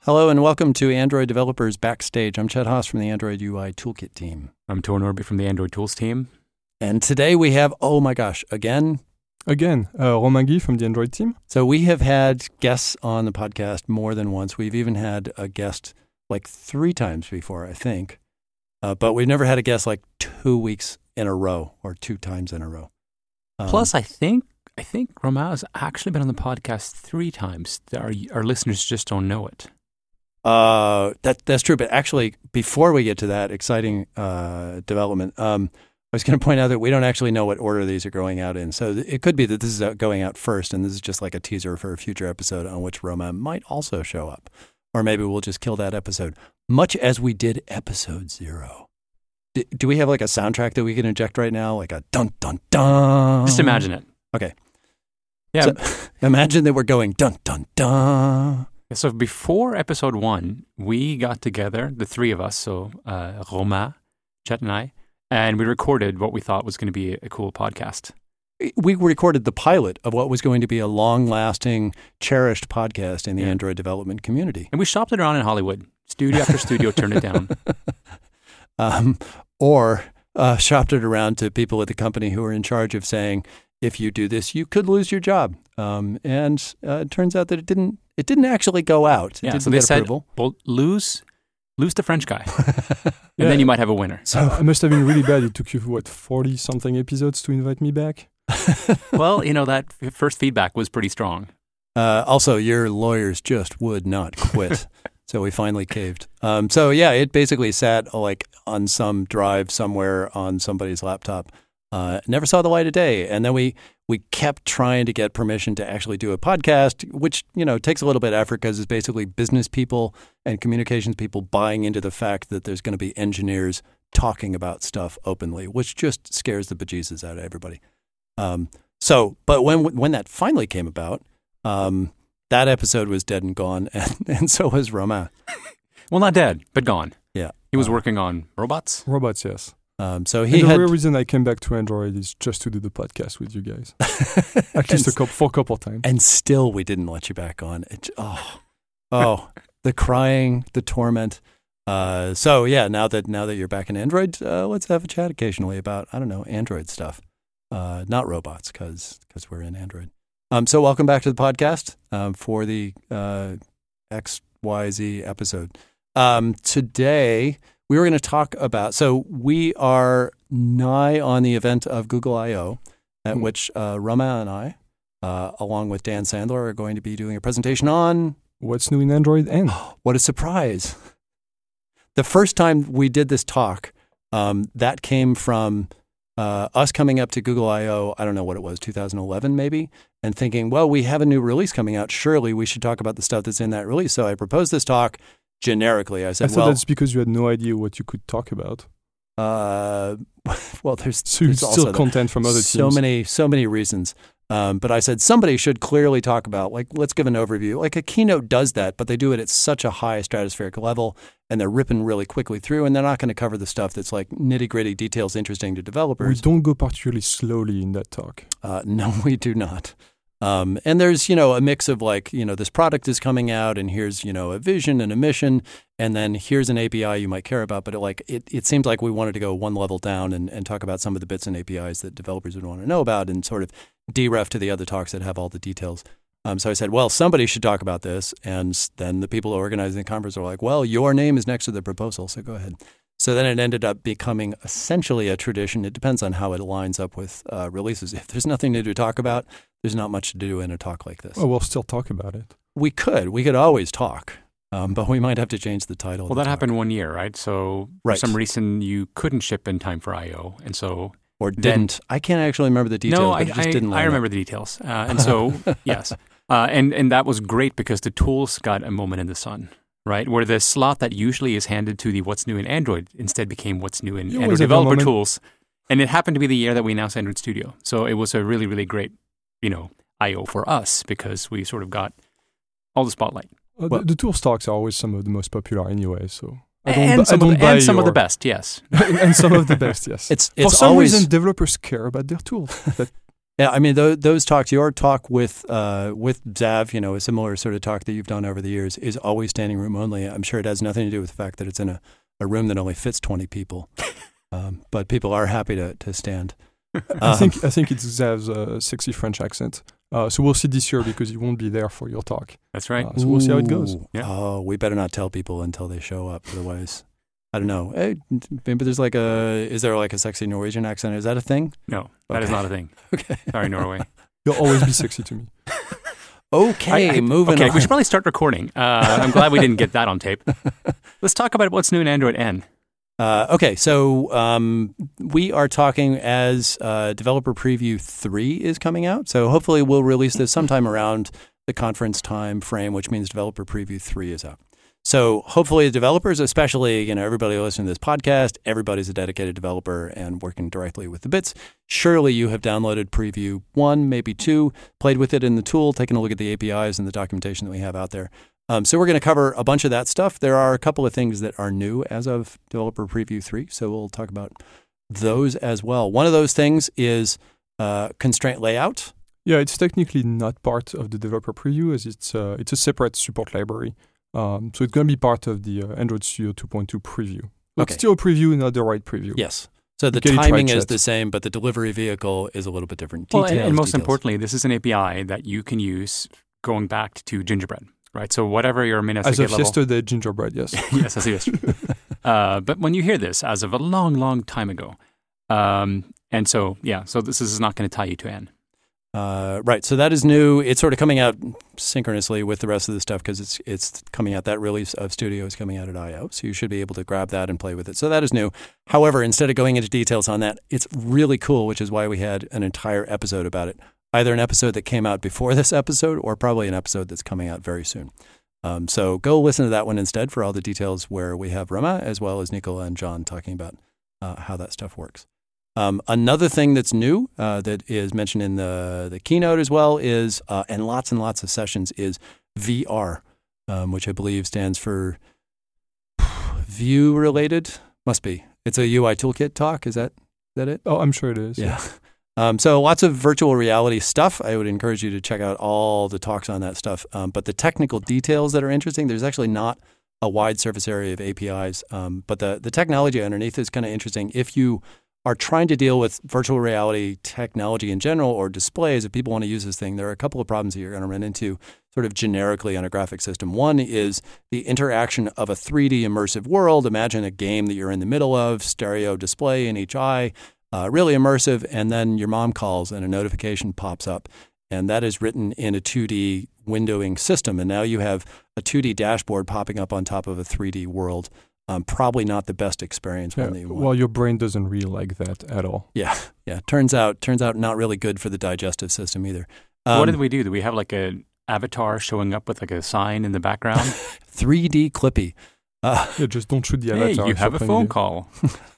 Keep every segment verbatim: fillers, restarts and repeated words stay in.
Hello and welcome to Android Developers Backstage. I'm Chet Haas from the Android U I Toolkit team. I'm Tor Norby from the Android Tools team. And today we have, oh my gosh, again? Again, uh, Romain Guy from the Android team. So we have had guests on the podcast more than once. We've even had a guest like three times before, I think. Uh, but we've never had a guest like two weeks in a row or two times in a row. Um, Plus, I think I think Romain has actually been on the podcast three times. Our, our listeners just don't know it. Uh, that that's true. But actually, before we get to that exciting uh, development, um, I was going to point out that we don't actually know what order these are going out in. So th- it could be that this is going out first, and this is just like a teaser for a future episode on which Romain might also show up. Or maybe we'll just kill that episode, much as we did episode zero. D- do we have like a soundtrack that we can inject right now? Like a dun, dun, dun? Just imagine it. Okay. Yeah. So, imagine that we're going dun, dun, dun. So before episode one, we got together, the three of us, so uh, Romain, Chet, and I, and we recorded what we thought was going to be a cool podcast. We recorded the pilot of what was going to be a long-lasting, cherished podcast in the yeah. Android development community. And we shopped it around in Hollywood. Studio after studio turned it down. Um, or uh, shopped it around to people at the company who were in charge of saying, if you do this, you could lose your job. Um, and uh, it turns out that it didn't It didn't actually go out. It yeah, didn't so they get said, approval. well, lose, lose the French guy. And Yeah. then you might have a winner. So I must have been really bad. It took you, what, forty-something episodes to invite me back? Well, you know, that f- first feedback was pretty strong. Uh, also, your lawyers just would not quit. So we finally caved. Um, so yeah, it basically sat uh, like on some drive somewhere on somebody's laptop. Uh, never saw the light of day. And then we we kept trying to get permission to actually do a podcast, which, you know, takes a little bit of effort because it's basically business people and communications people buying into the fact that there's going to be engineers talking about stuff openly, which just scares the bejesus out of everybody. Um, so, but when when that finally came about, um, that episode was dead and gone, and, and so was Romain. Well, not dead, but gone. Yeah. He was Uh, working on robots. Robots, yes. Um, so And he the had real reason I came back to Android is just to do the podcast with you guys. At least a couple, for a couple times. and still we didn't let you back on. It, oh, oh, the crying, the torment. Uh, so yeah, now that now that you're back in Android, uh, let's have a chat occasionally about I don't know Android stuff, uh, not robots, because because we're in Android. Um, so welcome back to the podcast um, for the uh, X Y Z episode. Um, today we were going to talk about. So we are nigh on the event of Google I O, at Mm. which uh, Romain and I, uh, along with Dan Sandler, are going to be doing a presentation on. What's new in Android N? What a surprise. The first time we did this talk, um, that came from uh, us coming up to Google I O, I don't know what it was, two thousand eleven maybe, and thinking, well, we have a new release coming out. Surely we should talk about the stuff that's in that release. So I proposed this talk generically. I I said, thought well, that's because you had no idea what you could talk about. uh, well, there's, So you there's also still that. content from other so teams. many so many reasons. Um, but I said somebody should clearly talk about, like, let's give an overview. Like a keynote does that, but they do it at such a high stratospheric level, and they're ripping really quickly through, and they're not going to cover the stuff that's like nitty gritty details interesting to We developers. don't go particularly slowly in that talk. Uh, no, we do not. Um, and there's, you know, a mix of like, you know, this product is coming out and here's, you know, a vision and a mission. And then here's an A P I you might care about. But it, like, it, it seemed like we wanted to go one level down and, and talk about some of the bits and A P Is that developers would want to know about and sort of deref to the other talks that have all the details. Um, so I said, well, somebody should talk about this. And then the people organizing the conference are like, well, your name is next to the proposal, so go ahead. So then it ended up becoming essentially a tradition. It depends on how it lines up with uh, releases. If there's nothing new to talk about, there's not much to do in a talk like this. Oh, we'll still talk about it. We could. We could always talk, um, but we might have to change the title. Well, of the that talk. happened one year, right? So Right. for some reason you couldn't ship in time for I O, and so Or then- didn't. I can't actually remember the details, no, but I it just I, didn't line I up. remember the details, uh, and so yes, uh, and and that was great because the tools got a moment in the sun, right? Where the slot that usually is handed to the what's new in Android instead became what's new in You Android always have a developer moment. tools, and it happened to be the year that we announced Android Studio, so it was a really really great, you know, I O for us because we sort of got all the spotlight. Uh, Well- the, the tools talks are always some of the most popular anyway, so I and bu- some, I don't of, the, buy and some of the your- best, yes. and some of the best, yes. It's For it's some always reason, developers care about their tools. That Yeah, I mean, those, those talks, your talk with uh, with Xav, you know, a similar sort of talk that you've done over the years, is always standing room only. I'm sure it has nothing to do with the fact that it's in a, a room that only fits twenty people. Um, but people are happy to, to stand. Um, I think I think it's Xav's uh, sexy French accent. Uh, so we'll see this year because he won't be there for your talk. That's right. Uh, so we'll see how it goes. Ooh. Yeah. Oh, we better not tell people until they show up. Otherwise, I don't know. Hey, maybe there's like a, is there like a sexy Norwegian accent? Is that a thing? No, that is Okay. not a thing. Okay. Sorry, Norway. You'll always be sexy to me. Okay, I- I- moving okay, on. we should probably start recording. Uh, I'm glad we didn't get that on tape. Let's talk about what's new in Android N. Uh, okay, so um, we are talking as uh, Developer Preview three is coming out. So hopefully we'll release this sometime around the conference time frame, which means Developer Preview three is out. So hopefully the developers, especially, you know, everybody listening to this podcast, everybody's a dedicated developer and working directly with the bits. Surely you have downloaded Preview one, maybe two, played with it in the tool, taken a look at the A P Is and the documentation that we have out there. Um, so we're going to cover a bunch of that stuff. There are a couple of things that are new as of Developer Preview three, so we'll talk about those as well. One of those things is uh, constraint layout. Yeah, it's technically not part of the developer preview as it's uh, it's a separate support library. Um, so it's going to be part of the uh, Android Studio two point two preview. But Okay. still a preview, not the right preview. Yes. So the Get it timing right is yet. the same, but the delivery vehicle is a little bit different. Well, Details, and, and most details. importantly, this is an A P I that you can use going back to Gingerbread, right? So whatever your As Minnesota of level. yesterday, Gingerbread, yes. Yes, as of yesterday. uh, but when you hear this, as of a long, long time ago, um, and so yeah, so this is not going to tie you to N. Uh, right. So that is new. It's sort of coming out synchronously with the rest of the stuff because it's it's coming out. That release of Studio is coming out at I O. So you should be able to grab that and play with it. So that is new. However, instead of going into details on that, it's really cool, which is why we had an entire episode about it. Either an episode that came out before this episode or probably an episode that's coming out very soon. Um, so go listen to that one instead for all the details where we have Rama as well as Nicola and John talking about uh, how that stuff works. Um, another thing that's new uh, that is mentioned in the, the keynote as well is, uh, and lots and lots of sessions, is V R, um, which I believe stands for View Related. Must be. It's a U I Toolkit talk. Is that is that it? Oh, I'm sure it is. Yeah. Um, so lots of virtual reality stuff. I would encourage you to check out all the talks on that stuff. Um, but the technical details that are interesting, there's actually not a wide surface area of A P Is. Um, but the, the technology underneath is kind of interesting. If you are trying to deal with virtual reality technology in general or displays, if people want to use this thing, there are a couple of problems that you're going to run into sort of generically on a graphic system. One is the interaction of a three D immersive world. Imagine a game that you're in the middle of, stereo display in each eye, uh, really immersive, and then your mom calls and a notification pops up. And that is written in a two D windowing system. And now you have a two D dashboard popping up on top of a three D world. Um, probably not the best experience. Yeah, One that you want. well, your brain doesn't really like that at all. Yeah, yeah. Turns out, turns out, not really good for the digestive system either. Um, what did we do? Did we have like a avatar showing up with like a sign in the background? three D Clippy. Uh, Yeah, just don't shoot the Hey, avatar. you if have you're a playing phone game. call.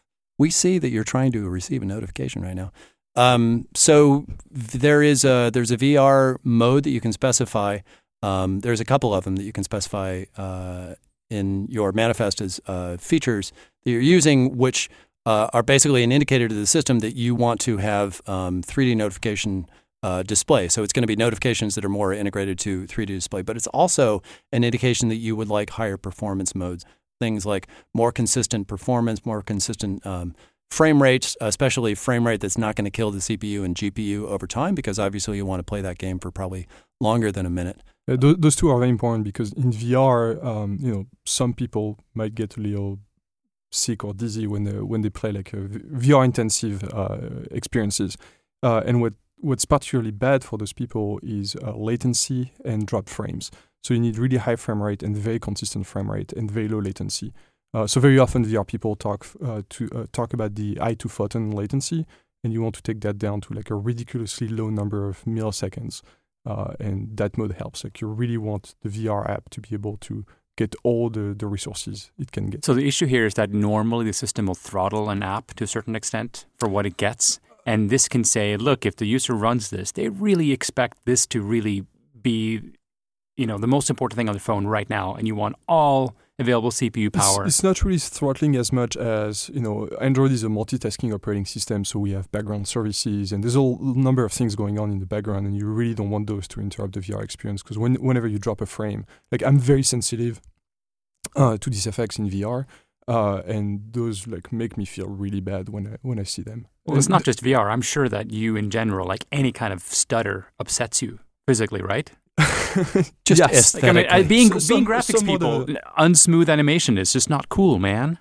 we see that you're trying to receive a notification right now. Um, so there is a there's a V R mode that you can specify. Um, there's a couple of them that you can specify uh, in your manifest as uh, features that you're using, which uh, are basically an indicator to the system that you want to have um, three D notification uh, display. So it's going to be notifications that are more integrated to three D display, but it's also an indication that you would like higher performance modes, things like more consistent performance, more consistent um, frame rates, especially frame rate that's not going to kill the C P U and G P U over time, because obviously you want to play that game for probably longer than a minute. Uh, th- those two are very important because in V R, um, you know, some people might get a little sick or dizzy when they when they play like a v- V R intensive uh, experiences. Uh, and what what's particularly bad for those people is uh, latency and drop frames. So you need really high frame rate and very consistent frame rate and very low latency. Uh, so very often V R people talk uh, to uh, talk about the eye to photon latency, and you want to take that down to like a ridiculously low number of milliseconds. Uh, and that mode helps. Like you really want the V R app to be able to get all the, the resources it can get. So the issue here is that normally the system will throttle an app to a certain extent for what it gets. And this can say, look, if the user runs this, they really expect this to really be, you know, the most important thing on their phone right now. And you want all available C P U power. It's, it's not really throttling as much as, you know, Android is a multitasking operating system, so we have background services, and there's a number of things going on in the background, and you really don't want those to interrupt the V R experience, because when, whenever you drop a frame, like I'm very sensitive uh, to these effects in V R, uh, and those like make me feel really bad when I, when I see them. Well, it's not just V R. I'm sure that you, in general, like any kind of stutter upsets you physically, right? Just yes. Like, I mean, uh, being, so, being some, graphics some people, the... unsmooth animation is just not cool, man.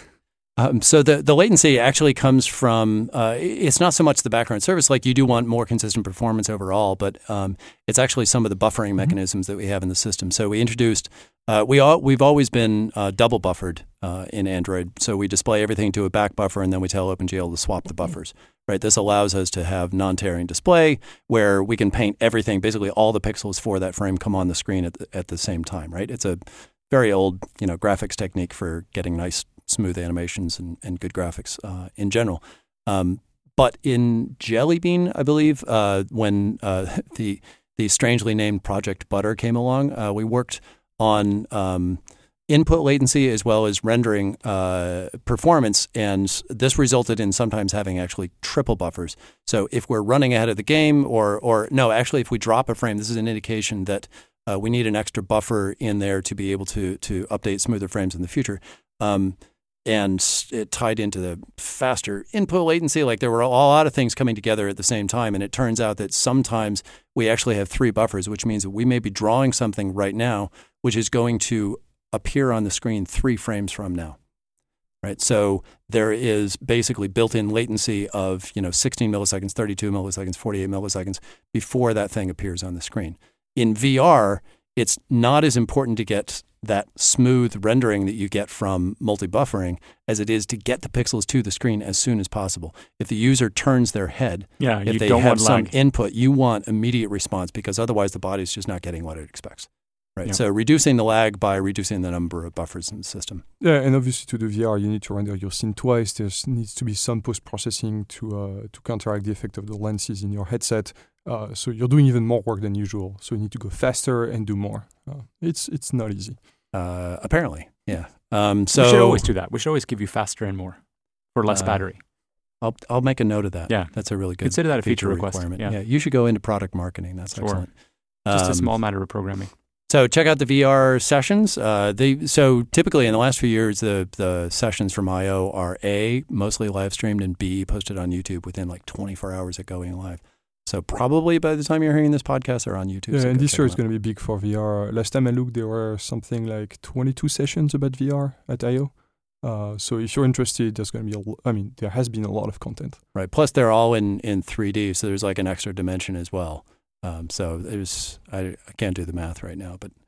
Um, so the, the latency actually comes from, uh, it's not so much the background service, like you do want more consistent performance overall, but um, it's actually some of the buffering mm-hmm. mechanisms that we have in the system. So we introduced, uh, we all, we've always been uh, double buffered uh, in Android. So we display everything to a back buffer, and then we tell OpenGL to swap the buffers. Right? This allows us to have non-tearing display where we can paint everything, basically all the pixels for that frame come on the screen at the, at the same time, right? It's a very old, you know, graphics technique for getting nice smooth animations and, and good graphics uh, in general. Um, but in Jelly Bean, I believe, uh, when uh, the the strangely named Project Butter came along, uh, we worked on um, input latency as well as rendering uh, performance, and this resulted in sometimes having actually triple buffers. So if we're running ahead of the game, or or no, actually if we drop a frame, this is an indication that uh, we need an extra buffer in there to be able to to update smoother frames in the future. Um, And it tied into the faster input latency. Like there were a lot of things coming together at the same time. And it turns out that sometimes we actually have three buffers, which means that we may be drawing something right now, which is going to appear on the screen three frames from now. Right. So there is basically built-in latency of, you know, sixteen milliseconds, thirty-two milliseconds, forty-eight milliseconds before that thing appears on the screen. In V R, it's not as important to get that smooth rendering that you get from multi-buffering as it is to get the pixels to the screen as soon as possible. If the user turns their head, yeah, if you they don't have want some lag. input, you want immediate response, because otherwise the body's just not getting what it expects. Right. Yeah. So reducing the lag by reducing the number of buffers in the system. Yeah, and obviously to the V R, you need to render your scene twice. There needs to be some post-processing to uh, to counteract the effect of the lenses in your headset. Uh, so you're doing even more work than usual. So you need to go faster and do more. Uh, it's it's not easy. Uh, apparently, yeah. Um, so we should always do that. We should always give you faster and more for less uh, battery. I'll I'll make a note of that. Yeah, that's a really good consider that a feature, feature request. requirement. Yeah. yeah, you should go into product marketing. That's sure. excellent. Just um, a small matter of programming. So check out the V R sessions. Uh, they so typically in the last few years, the the sessions from I O are A, mostly live streamed, and B, posted on YouTube within like twenty-four hours of going live. So probably by the time you're hearing this podcast, they're on YouTube. Yeah, so and this year is out. going to be big for V R. Last time I looked, there were something like twenty-two sessions about V R at I O. Uh, so if you're interested, there's going to be a lo- I mean, there has been a lot of content. Right. Plus, they're all in, in three D, so there's like an extra dimension as well. Um, so there's I, I can't do the math right now, but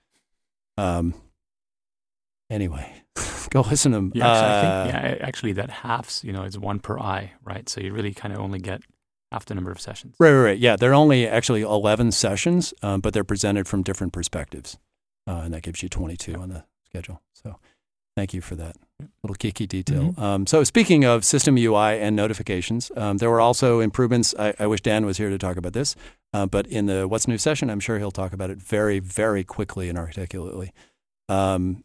um, anyway, go listen to them. Yeah, actually, uh, I think, yeah, actually that halves, you know, is one per eye, right? So you really kind of only get half the number of sessions. Right, right, right. Yeah, they're only actually eleven sessions, um, but they're presented from different perspectives, uh, and that gives you twenty-two on the schedule. So thank you for that little geeky detail. Mm-hmm. Um, so speaking of system U I and notifications, um, there were also improvements. I, I wish Dan was here to talk about this, uh, but in the What's New session, I'm sure he'll talk about it very, very quickly and articulately. Um,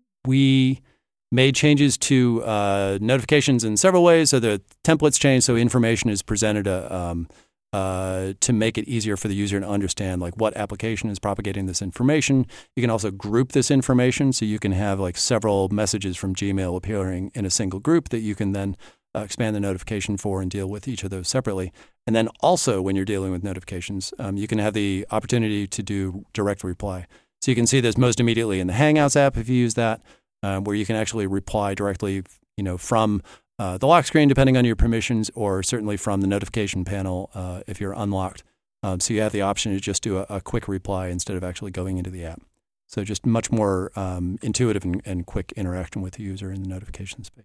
we made changes to uh, notifications in several ways. So the templates changed, so information is presented uh, um, uh, to make it easier for the user to understand like what application is propagating this information. You can also group this information, so you can have like several messages from Gmail appearing in a single group that you can then uh, expand the notification for and deal with each of those separately. And then also when you're dealing with notifications, um, you can have the opportunity to do direct reply. So you can see this most immediately in the Hangouts app if you use that. Um, where you can actually reply directly, you know, from uh, the lock screen, depending on your permissions, or certainly from the notification panel uh, if you're unlocked. Um, so you have the option to just do a, a quick reply instead of actually going into the app. So just much more um, intuitive and, and quick interaction with the user in the notification space.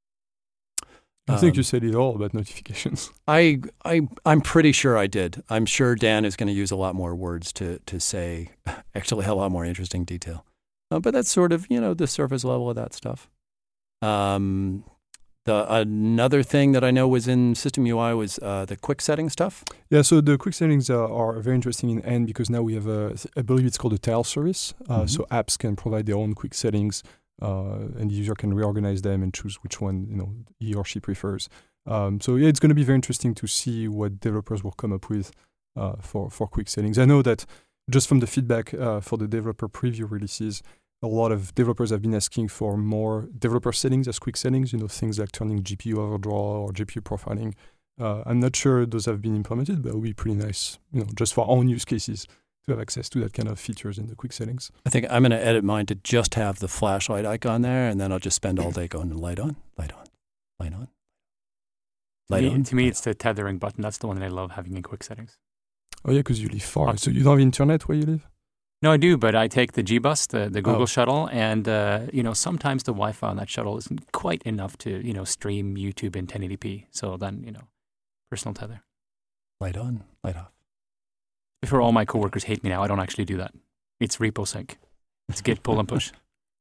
I think um, you said it all about notifications. I, I, I'm pretty sure I did. I'm sure Dan is going to use a lot more words to to say actually a lot more interesting detail. Uh, but that's sort of, you know, the surface level of that stuff. Um, the another thing that I know was in System U I was uh, the quick setting stuff. Yeah, so the quick settings uh, are very interesting in N because now we have a, I believe it's called a tile service. Uh, Mm-hmm. So apps can provide their own quick settings. uh, and the user can reorganize them and choose which one you know he or she prefers. Um, so yeah, it's going to be very interesting to see what developers will come up with uh, for for quick settings. I know that just from the feedback uh, for the developer preview releases, a lot of developers have been asking for more developer settings as quick settings. You know, things like turning G P U overdraw or G P U profiling. Uh, I'm not sure those have been implemented, but it would be pretty nice, you know, just for our own use cases to have access to that kind of features in the quick settings. I think I'm going to edit mine to just have the flashlight icon there, and then I'll just spend all day going light on, light on, light on. To me, to me it's the tethering button. That's the one that I love having in quick settings. Oh, yeah, because you live far. So you don't have internet where you live? No, I do, but I take the G-Bus, the, the Google Oh. shuttle, and, uh, you know, sometimes the Wi-Fi on that shuttle isn't quite enough to, you know, stream YouTube in ten eighty p. So then, you know, personal tether. Light on, light off. Before all my coworkers hate me now, I don't actually do that. It's repo sync. It's git pull and push.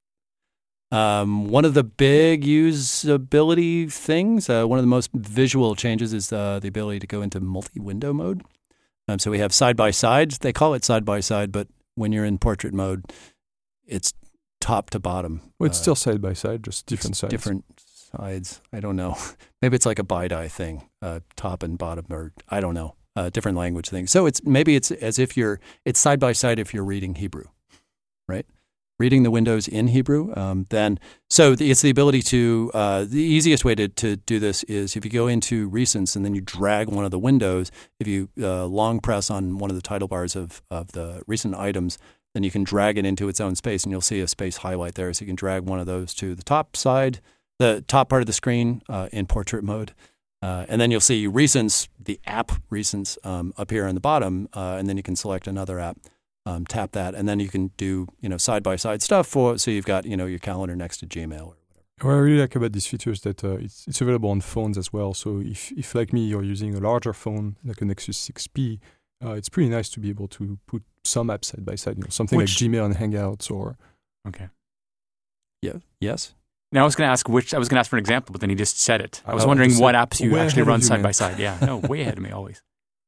Um, one of the big usability things, uh, one of the most visual changes is uh, the ability to go into multi-window mode. Um, so we have side-by-sides. They call it side-by-side, but when you're in portrait mode, it's top to bottom. Well, it's Uh, still side by side, just different sides. Different sides. I don't know. Maybe it's like a BiDi thing, uh, top and bottom, or I don't know, uh, different language thing. So it's maybe it's as if you're, it's side by side if you're reading Hebrew, right? Reading the windows in Hebrew. Um, then, so the, it's the ability to, uh, the easiest way to, to do this is if you go into recents and then you drag one of the windows, if you uh, long press on one of the title bars of, of the recent items, then you can drag it into its own space and you'll see a space highlight there. So you can drag one of those to the top side, the top part of the screen uh, in portrait mode. Uh, and then you'll see recents, the app recents um, up here on the bottom, uh, and then you can select another app, um, tap that, and then you can do, you know, side-by-side stuff for, so you've got, you know, your calendar next to Gmail or whatever. What I really like about this feature is that uh, it's, it's available on phones as well. So if, if like me, you're using a larger phone, like a Nexus six P, uh, it's pretty nice to be able to put some apps side by side, you know, something Which- like Gmail and Hangouts or... Okay. Yeah. Yes? Now I was going to ask which, I was going to ask for an example, but then he just said it. I was I wondering just what said apps you way actually ahead of run you, side man. by side. Yeah, no, way ahead of me always.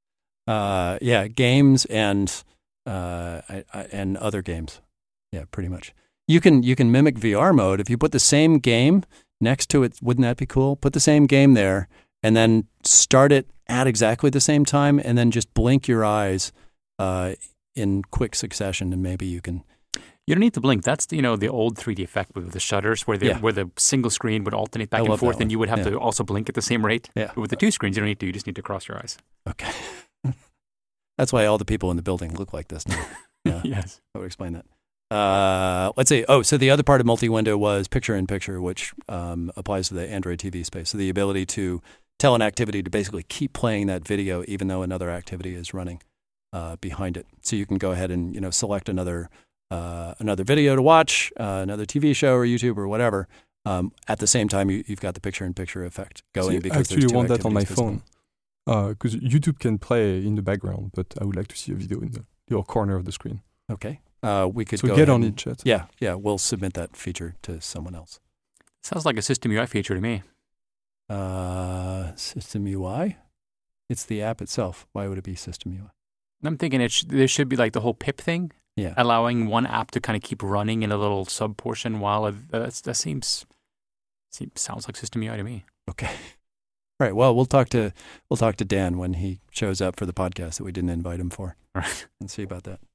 Uh, yeah, games and uh, I, I, and other games. Yeah, pretty much. You can you can mimic V R mode if you put the same game next to it. Wouldn't that be cool? Put the same game there and then start it at exactly the same time, and then just blink your eyes uh, in quick succession, and maybe you can. You don't need to blink. That's the, you know, the old three D effect with the shutters where the Yeah. where the single screen would alternate back I and love that forth, one. and you would have Yeah. to also blink at the same rate. Yeah. But with the two screens, you don't need to. You just need to cross your eyes. Okay. That's why all the people in the building look like this now. Yeah. Yes. I would explain that. Uh, let's see. Oh, so the other part of multi-window was picture-in-picture, which um, applies to the Android T V space. So the ability to tell an activity to basically keep playing that video even though another activity is running uh, behind it. So you can go ahead and, you know, select another uh, another video to watch, uh, another T V show or YouTube or whatever. Um, at the same time, you, you've got the picture-in-picture effect going See, because I there's actually two want that on my activities visible. phone. Because YouTube can play in the background, but I would like to see a video in the little corner of the screen. Okay. Uh, we could So go get ahead on and- it, chat. Yeah, yeah. We'll submit that feature to someone else. Sounds like a System U I feature to me. Uh, System U I? It's the app itself. Why would it be System U I? I'm thinking it sh- there should be like the whole pip thing, Yeah. allowing one app to kind of keep running in a little sub portion while it, uh, that's, that seems, seems sounds like System U I to me. Okay. All right. Well, we'll talk to we'll talk to Dan when he shows up for the podcast that we didn't invite him for, Right. and see about that.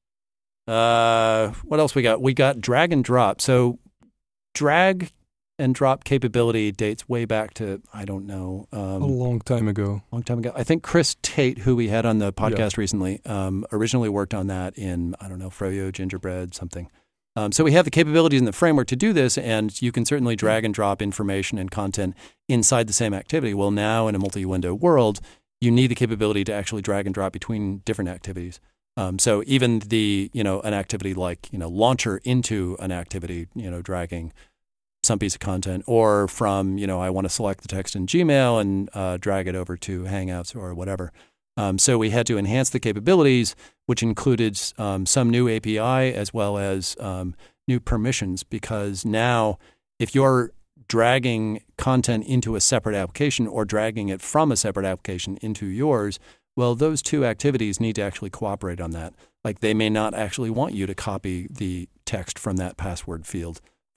Uh, what else we got? We got drag and drop. So, drag and drop capability dates way back to I don't know. Um, A long time ago. long time ago. I think Chris Tate, who we had on the podcast recently, um, originally worked on that in, I don't know, Froyo, Gingerbread, something. Um, so we have the capabilities in the framework to do this, and you can certainly drag and drop information and content inside the same activity. Well, now in a multi-window world, you need the capability to actually drag and drop between different activities. Um, so even the, you know, an activity like, you know, launcher into an activity, you know, dragging some piece of content, or from, you know, I want to select the text in Gmail and uh, drag it over to Hangouts or whatever. Um, so we had to enhance the capabilities, which included um, some new A P I as well as um, new permissions, because now if you're dragging content into a separate application or dragging it from a separate application into yours, well, those two activities need to actually cooperate on that. Like they may not actually want you to copy the text from that password field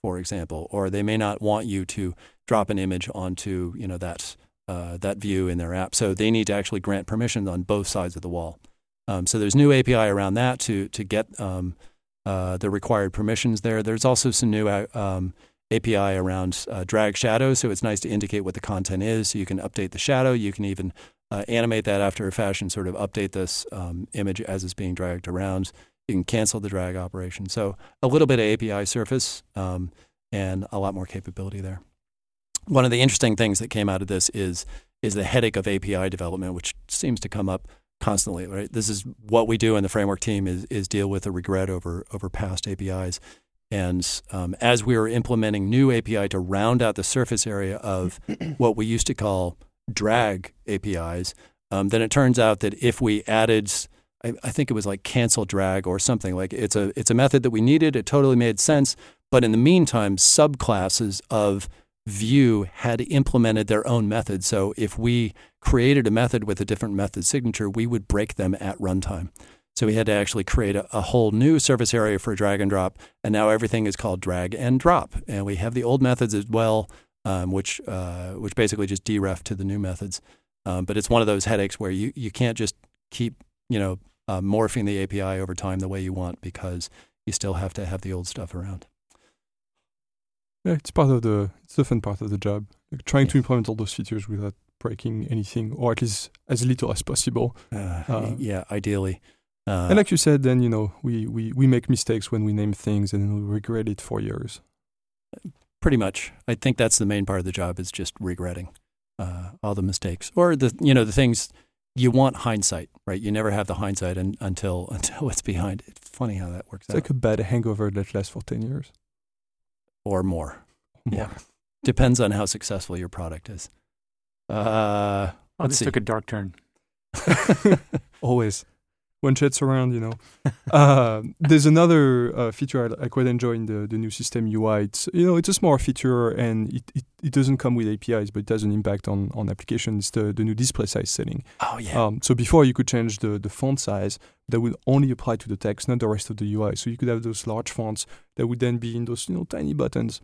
for example, or they may not want you to drop an image onto, you know, that uh, that view in their app. So they need to actually grant permission on both sides of the wall. Um, so there's new A P I around that to to get um, uh, the required permissions there. There's also some new uh, um, A P I around uh, drag shadows. So it's nice to indicate what the content is. So you can update the shadow. You can even uh, animate that after a fashion, sort of update this um, image as it's being dragged around. You can cancel the drag operation. So a little bit of A P I surface um, and a lot more capability there. One of the interesting things that came out of this is is the headache of A P I development, which seems to come up constantly, right? This is what we do in the framework team is is deal with a regret over over past A P Is. And um, as we were implementing new A P I to round out the surface area of what we used to call drag A P Is, um, then it turns out that if we added, I, I think it was like cancel drag or something, like it's a it's a method that we needed. It totally made sense. But in the meantime, subclasses of Vue had implemented their own method. So if we created a method with a different method signature, we would break them at runtime. So we had to actually create a, a whole new surface area for drag and drop, and now everything is called drag and drop. And we have the old methods as well, um, which uh, which basically just deref to the new methods. Um, but it's one of those headaches where you, you can't just keep you know uh, morphing the A P I over time the way you want, because you still have to have the old stuff around. Yeah, it's part of the it's the fun part of the job. Like trying to implement all those features without breaking anything, or at least as little as possible. Uh, uh, yeah, ideally. Uh, and like you said, then you know we, we, we make mistakes when we name things, and then we regret it for years. Pretty much, I think that's the main part of the job, is just regretting uh, all the mistakes, or the you know the things you want hindsight, right? You never have the hindsight in, until until it's behind. It's funny how that works it's out. It's like a bad hangover that lasts for ten years. Or more. More. Yeah. Depends on how successful your product is. Uh, oh, this see. took a dark turn. Always. When shit's around, you know. uh, there's another uh, feature I, I quite enjoy in the, the new system U I. It's, you know, it's a small feature, and it, it, it doesn't come with A P Is, but it has an impact on, on applications. It's the, the new display size setting. Oh, yeah. Um, so before you could change the, the font size, that would only apply to the text, not the rest of the U I. So you could have those large fonts that would then be in those you know tiny buttons.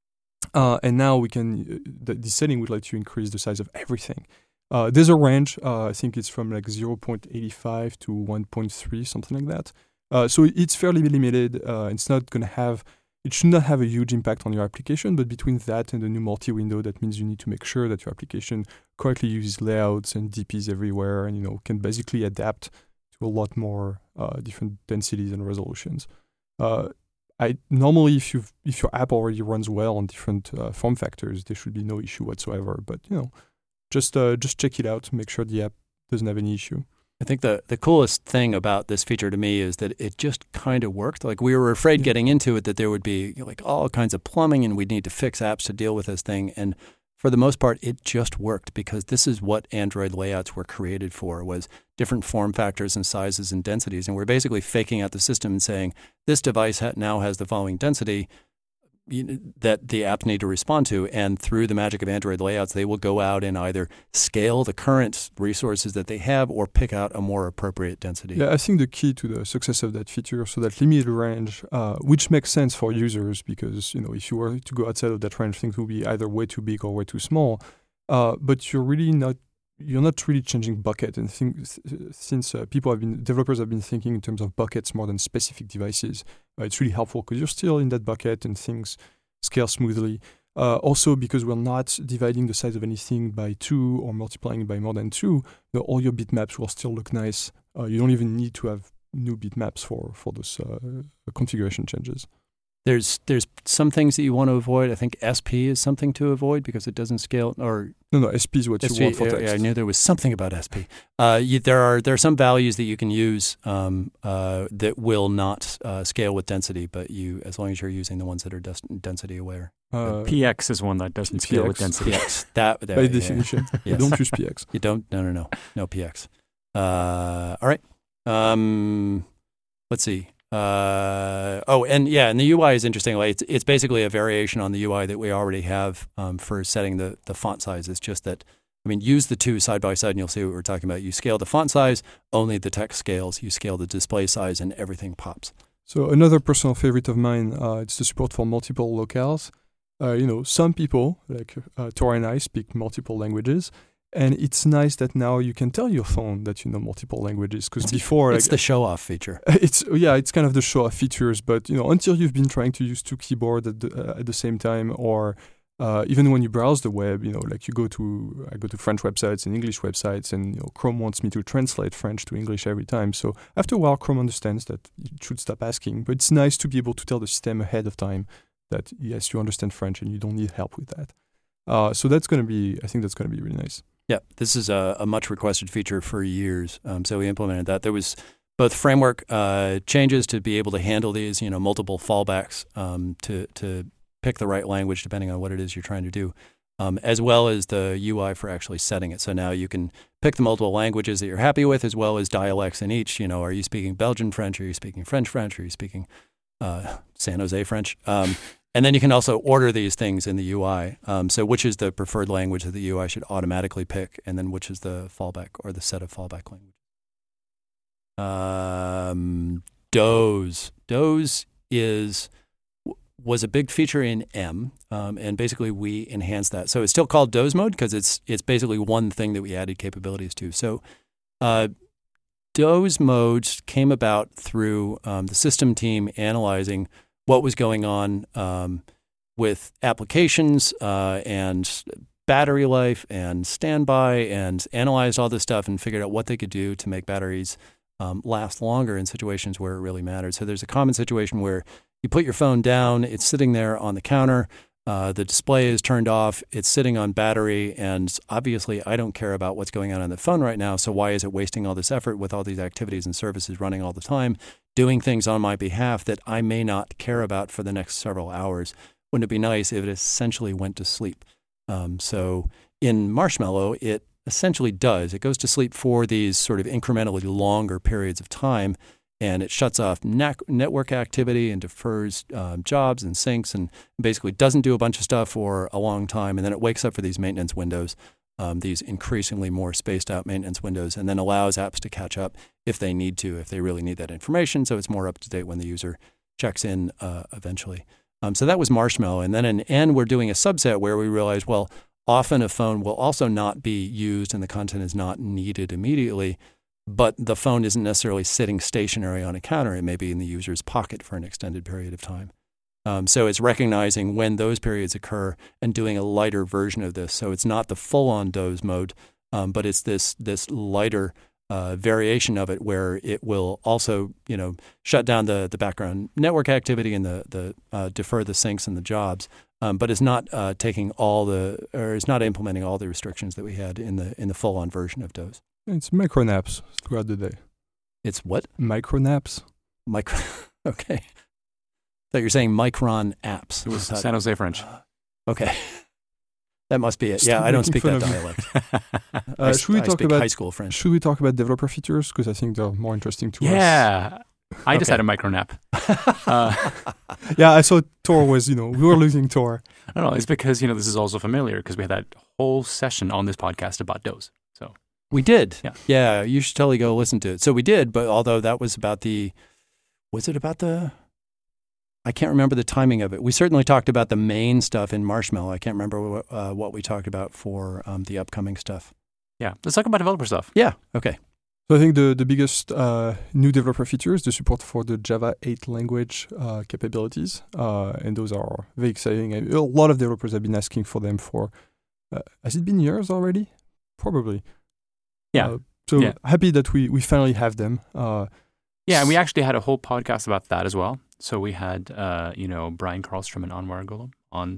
Uh, and now we can, uh, the, the setting would let you increase the size of everything. Uh, there's a range. Uh, I think it's from like zero point eight five to one point three, something like that. Uh, so it's fairly limited. Uh, it's not going to have, it should not have a huge impact on your application, but between that and the new multi-window, that means you need to make sure that your application correctly uses layouts and D Ps everywhere, and you know can basically adapt to a lot more uh, different densities and resolutions. Uh, I normally, if you if your app already runs well on different uh, form factors, there should be no issue whatsoever. But you know, just uh, just check it out, make sure the app doesn't have any issue. I think the the coolest thing about this feature to me is that it just kind of worked. Like we were afraid yeah. getting into it that there would be like all kinds of plumbing and we'd need to fix apps to deal with this thing. And for the most part, it just worked, because this is what Android layouts were created for, was different form factors and sizes and densities. And we're basically faking out the system and saying, this device ha- now has the following density you know, that the apps need to respond to. And through the magic of Android layouts, they will go out and either scale the current resources that they have or pick out a more appropriate density. Yeah, I think the key to the success of that feature, so that limited range, uh, which makes sense for users, because you know if you were to go outside of that range, things will be either way too big or way too small. Uh, but you're really not you're not really changing bucket. And things, since uh, people have been developers have been thinking in terms of buckets more than specific devices, uh, it's really helpful because you're still in that bucket and things scale smoothly. Uh, also, because we're not dividing the size of anything by two or multiplying it by more than two, you know, all your bitmaps will still look nice. Uh, you don't even need to have new bitmaps for for those uh, configuration changes. There's there's some things that you want to avoid. I think S P is something to avoid because it doesn't scale. Or no, no, S P is what S P, you want for text. Yeah, I knew there was something about S P. Uh, you, there are there are some values that you can use um, uh, that will not uh, scale with density, but you as long as you're using the ones that are des- density aware. Uh, P X is one that doesn't scale P X. with density. P X, that, that by yeah. definition, yes. You don't use P X. You don't. No, no, no, no P X. Uh, all right. Um, let's see. Uh, oh, and yeah, and the U I is interesting. Like it's it's basically a variation on the U I that we already have um, for setting the, the font size. It's just that, I mean, use the two side by side and you'll see what we're talking about. You scale the font size, only the text scales. You scale the display size and everything pops. So another personal favorite of mine, uh, it's the support for multiple locales. Uh, you know, some people, like uh, Tor and I, speak multiple languages. And it's nice that now you can tell your phone that you know multiple languages. Because before, it's like, the show-off feature. It's yeah, it's kind of the show-off features. But you know, until you've been trying to use two keyboards at the, uh, at the same time, or uh, even when you browse the web, you know, like you go to I go to French websites and English websites, and you know, Chrome wants me to translate French to English every time. So after a while, Chrome understands that it should stop asking. But it's nice to be able to tell the system ahead of time that yes, you understand French and you don't need help with that. Uh, so that's going to be, I think that's going to be really nice. Yeah, this is a, a much requested feature for years. Um, so we implemented that. There was both framework uh, changes to be able to handle these, you know, multiple fallbacks um, to to pick the right language depending on what it is you're trying to do, um, as well as the U I for actually setting it. So now you can pick the multiple languages that you're happy with, as well as dialects in each. You know, are you speaking Belgian French? Are you speaking French French? Are you speaking uh, San Jose French? Um, And then you can also order these things in the U I. Um, so which is the preferred language that the U I should automatically pick, and then which is the fallback or the set of fallback languages. Um, Doze. Doze is was a big feature in M, um, and basically we enhanced that. So it's still called Doze mode because it's it's basically one thing that we added capabilities to. So uh, Doze modes came about through um, the system team analyzing what was going on um, with applications uh, and battery life and standby, and analyzed all this stuff and figured out what they could do to make batteries um, last longer in situations where it really mattered. So there's a common situation where you put your phone down, it's sitting there on the counter, uh, the display is turned off, it's sitting on battery, and obviously I don't care about what's going on on the phone right now, so why is it wasting all this effort with all these activities and services running all the time, doing things on my behalf that I may not care about for the next several hours? Wouldn't it be nice if it essentially went to sleep? Um, so in Marshmallow, it essentially does. It goes to sleep for these sort of incrementally longer periods of time, and it shuts off ne- network activity and defers um, jobs and syncs, and basically doesn't do a bunch of stuff for a long time, and then it wakes up for these maintenance windows, um, these increasingly more spaced out maintenance windows, and then allows apps to catch up if they need to, if they really need that information, so it's more up to date when the user checks in uh, eventually. Um, so that was Marshmallow. And then in N, we're doing a subset where we realize, well, often a phone will also not be used and the content is not needed immediately, but the phone isn't necessarily sitting stationary on a counter. It may be in the user's pocket for an extended period of time. Um, so it's recognizing when those periods occur and doing a lighter version of this. So it's not the full-on Doze mode, um, but it's this this lighter uh, variation of it where it will also, you know, shut down the the background network activity and the the uh, defer the syncs and the jobs, um, but is not uh, taking all the or is not implementing all the restrictions that we had in the in the full-on version of Doze. It's micro naps throughout the day. It's what? Micro naps. Micro. Okay. So you're saying Micron apps. It was San Jose French. Uh, okay. That must be it. Stop Yeah, I don't making speak fun that of me. dialect. Uh, I, should we I talk speak about high school French. Should we talk about developer features? Because I think they're more interesting to us. Yeah. I just Okay. had a micro nap. Uh, Yeah, I saw Tor was, you know, we were losing Tor. I don't know. It's because, you know, this is also familiar because we had that whole session on this podcast about Doze. So We did. Yeah. Yeah, you should totally go listen to it. So we did, but although that was about the, was it about the, I can't remember the timing of it. We certainly talked about the main stuff in Marshmallow. I can't remember what, uh, what we talked about for um, the upcoming stuff. yeah, let's talk about developer stuff. Yeah, okay. So I think the, the biggest uh, new developer feature is the support for the Java eight language uh, capabilities. Uh, and those are very exciting. A lot of developers have been asking for them for, uh, has it been years already? Probably. Yeah. Uh, so Yeah. happy that we, we finally have them. Uh, Yeah, and we actually had a whole podcast about that as well. So we had, uh, you know, Brian Karlstrom and Anwar Ghulam on.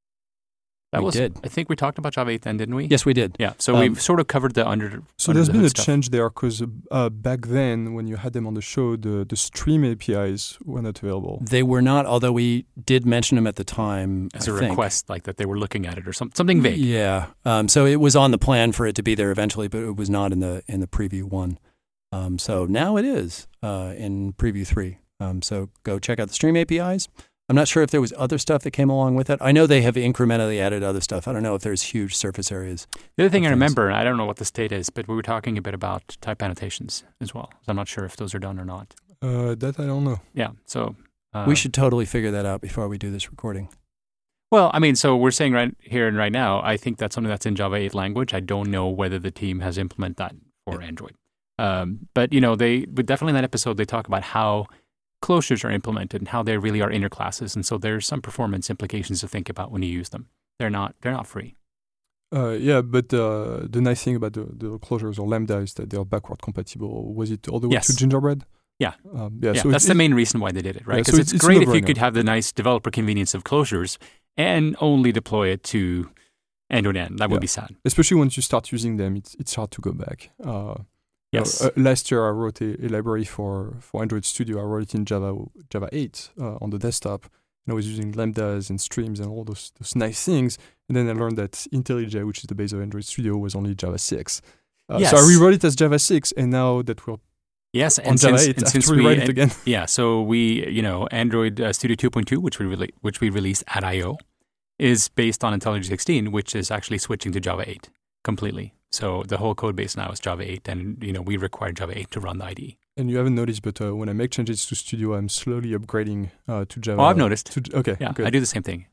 That We was, did. I think we talked about Java eight then, didn't we? Yes, we did. Yeah, so Um, we've sort of covered the under. So under there's the been hood a stuff. change there because uh, back then when you had them on the show, the, the stream A P Is were not available. They were not, although we did mention them at the time. As I a think. request, like that they were looking at it or some, something vague. Yeah. Um, so it was on the plan for it to be there eventually, but it was not in the in the preview one. Um, so now it is uh, in preview three. Um, so go check out the Stream A P Is. I'm not sure if there was other stuff that came along with it. I know they have incrementally added other stuff. I don't know if there's huge surface areas. The other thing I of things. remember, I don't know what the state is, but we were talking a bit about type annotations as well. So I'm not sure if those are done or not. Uh, that I don't know. Yeah. So uh, we should totally figure that out before we do this recording. Well, I mean, so we're saying right here and right now, I think that's something that's in Java eight language. I don't know whether the team has implemented that for Yeah. Android. Um, but, you know, they but definitely in that episode, they talk about how closures are implemented and how they really are inner classes. And so there's some performance implications to think about when you use them. They're not they're not free. Uh, yeah, but uh, the nice thing about the, the closures or Lambda is that they are backward compatible. Was it all the way Yes. to Gingerbread? Yeah. Um, yeah, Yeah, so that's it, the main reason why they did it, right? Yeah, Because so it's, it's- it's a great if you no-brainer. could have the nice developer convenience of closures and only deploy it to Android N. That would Yeah. be sad. especially once you start using them, it's it's hard to go back. Uh, you know, Yes. uh, last year, I wrote a, a library for, for Android Studio. I wrote it in Java Java eight uh, on the desktop. And I was using lambdas and streams and all those those nice things. And then I learned that IntelliJ, which is the base of Android Studio, was only Java six. Uh, Yes. So I rewrote it as Java six, and now that we're Yes, on and Java since, eight, and I have since to we rewrite it again. yeah, so we you know Android uh, Studio two point two, which we rele- which we released at I O, is based on IntelliJ sixteen, which is actually switching to Java eight completely. So the whole code base now is Java eight, and you know we require Java eight to run the I D E. And you haven't noticed, but uh, when I make changes to Studio, I'm slowly upgrading uh, to Java. Oh, I've noticed. To, okay, Yeah, good. I do the same thing.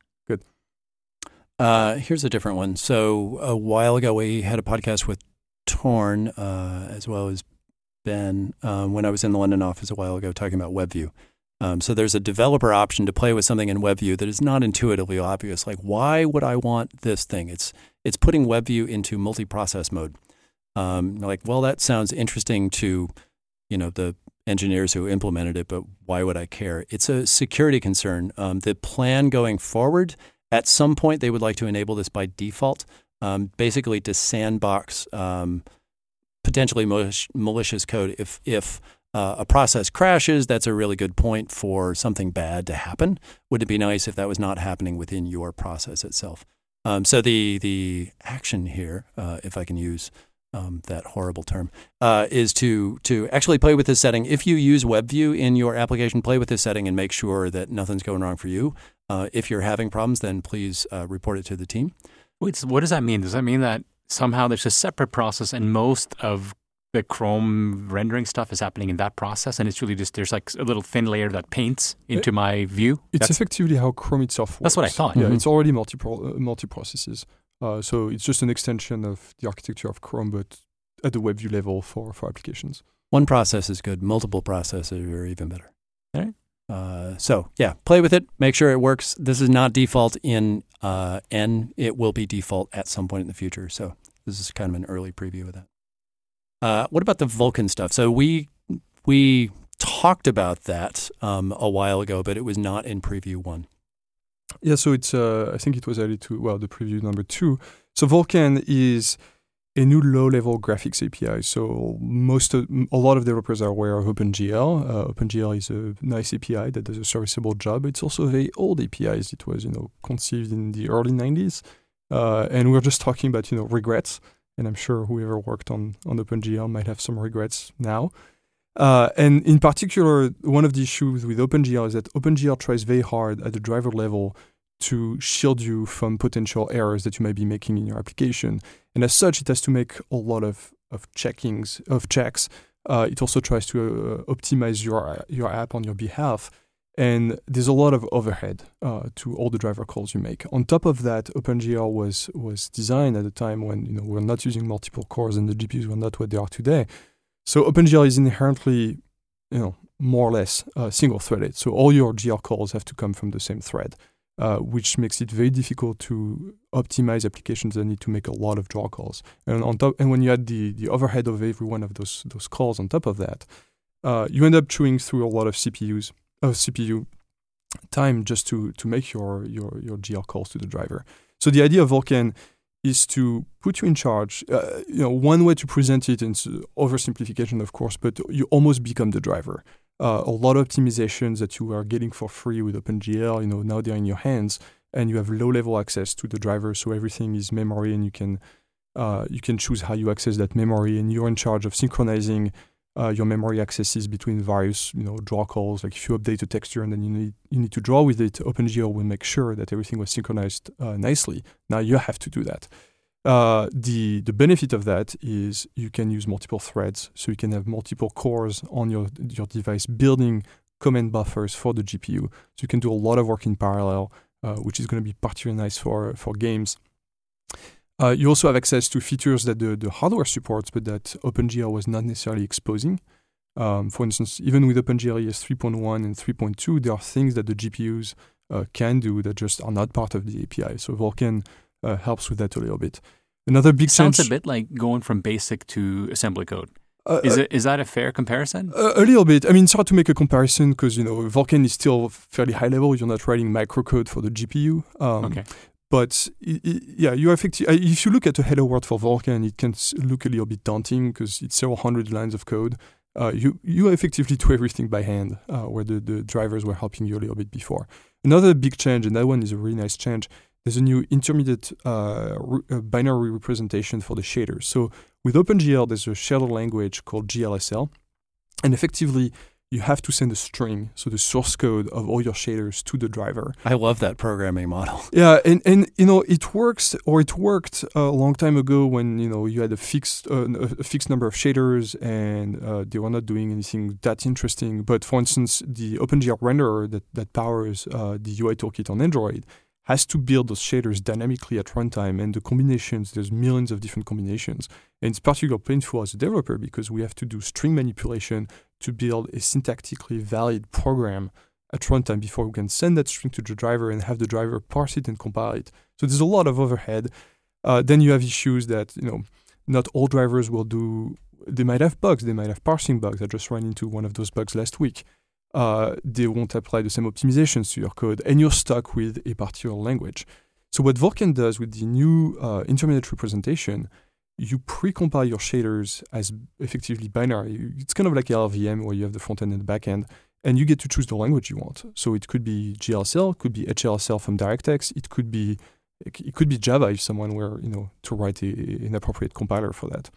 Uh, here's a different one. So a while ago, we had a podcast with Torn, uh, as well as Ben, um, when I was in the London office a while ago, talking about WebView. Um, so there's a developer option to play with something in WebView that is not intuitively obvious. Like, why would I want this thing? It's it's putting WebView into multi-process mode. Um, like, well, that sounds interesting to, you know, the engineers who implemented it, but why would I care? It's a security concern. Um, the plan going forward, at some point, they would like to enable this by default, um, basically to sandbox um, potentially malicious, malicious code. If if uh, a process crashes, that's a really good point for something bad to happen. Would it be nice if that was not happening within your process itself? Um, so the the action here, uh, if I can use um, that horrible term, uh, is to to actually play with this setting. If you use WebView in your application, play with this setting and make sure that nothing's going wrong for you. Uh, if you're having problems, then please uh, report it to the team. Wait, so what does that mean? Does that mean that somehow there's a separate process and most of the Chrome rendering stuff is happening in that process, and it's really just there's like a little thin layer that paints into my view? It's That's- effectively how Chrome itself works. That's what I thought. Yeah, Mhm. it's already multi uh, multi processes. Uh, so it's just an extension of the architecture of Chrome, but at the WebView level for, for applications. One process is good. Multiple processes are even better. All right. Uh, so yeah, play with it. Make sure it works. This is not default in uh, N. It will be default at some point in the future. So this is kind of an early preview of that. Uh, what about the Vulkan stuff? So we we talked about that um, a while ago, but it was not in preview one. Yeah, so it's uh, I think it was added to well the preview number two. So Vulkan is a new low-level graphics A P I. So most of, a lot of developers are aware of OpenGL. Uh, OpenGL is a nice A P I that does a serviceable job. It's also a very old A P I. It was you know conceived in the early nineties, uh, and we're just talking about you know regrets. And I'm sure whoever worked on on OpenGL might have some regrets now. Uh, and in particular, one of the issues with OpenGL is that OpenGL tries very hard at the driver level to shield you from potential errors that you might be making in your application. And as such, it has to make a lot of, of checkings, of checks. Uh, it also tries to uh, optimize your your app on your behalf. And there's a lot of overhead uh, to all the driver calls you make. On top of that, OpenGL was was designed at a time when you know we're not using multiple cores and the G P Us were not what they are today. So OpenGL is inherently, you know, more or less uh, single-threaded. So all your G L calls have to come from the same thread, uh, which makes it very difficult to optimize applications that need to make a lot of draw calls. And on top, and when you add the the overhead of every one of those those calls on top of that, uh, you end up chewing through a lot of C P Us, of C P U time just to to make your your your G L calls to the driver. So the idea of Vulkan is to put you in charge. Uh, you know, one way to present it is oversimplification, of course, but you almost become the driver. Uh, a lot of optimizations that you are getting for free with OpenGL, you know, now they're in your hands, and you have low-level access to the driver, so everything is memory, and you can uh, you can choose how you access that memory, and you're in charge of synchronizing uh, your memory accesses between various, you know, draw calls. Like if you update a texture and then you need you need to draw with it, OpenGL will make sure that everything was synchronized uh, nicely. Now you have to do that. Uh, the the benefit of that is you can use multiple threads, so you can have multiple cores on your your device building command buffers for the G P U. So you can do a lot of work in parallel, uh, which is going to be particularly nice for for games. Uh, you also have access to features that the, the hardware supports, but that OpenGL was not necessarily exposing. Um, for instance, even with OpenGL E S three point one and three point two, there are things that the G P Us uh, can do that just are not part of the A P I. So Vulkan uh, helps with that a little bit. Another big Sounds change, a bit like going from basic to assembly code. Uh, is it is that a fair comparison? A, a little bit. I mean, it's hard to make a comparison because, you know, Vulkan is still fairly high level. You're not writing microcode for the G P U. Um, okay. But it, it, yeah, you effectively, if you look at the hello world for Vulkan, it can look a little bit daunting because it's several hundred lines of code. Uh, you you effectively do everything by hand, uh, where the, the drivers were helping you a little bit before. Another big change, and that one is a really nice change, there's a new intermediate uh, re- uh, binary representation for the shaders. So with OpenGL, there's a shader language called G L S L, and effectively, you have to send a string, so the source code of all your shaders to the driver. I love that programming model. Yeah, and, and you know it works, or it worked a long time ago when you know you had a fixed uh, a fixed number of shaders and uh, they were not doing anything that interesting. But for instance, the OpenGL renderer that that powers uh, the U I toolkit on Android has to build those shaders dynamically at runtime, and the combinations, there's millions of different combinations. And it's particularly painful as a developer because we have to do string manipulation to build a syntactically valid program at runtime before we can send that string to the driver and have the driver parse it and compile it. So there's a lot of overhead. Uh, then you have issues that, you know, not all drivers will do, they might have bugs, they might have parsing bugs. I just ran into one of those bugs last week. Uh, they won't apply the same optimizations to your code, and you're stuck with a particular language. So what Vulkan does with the new uh, intermediate representation, you pre-compile your shaders as effectively binary. It's kind of like L L V M where you have the front end and the back end, and you get to choose the language you want. So it could be G L S L, could be H L S L from DirectX, it could be it could be Java if someone were, you know, to write a, an appropriate compiler for that.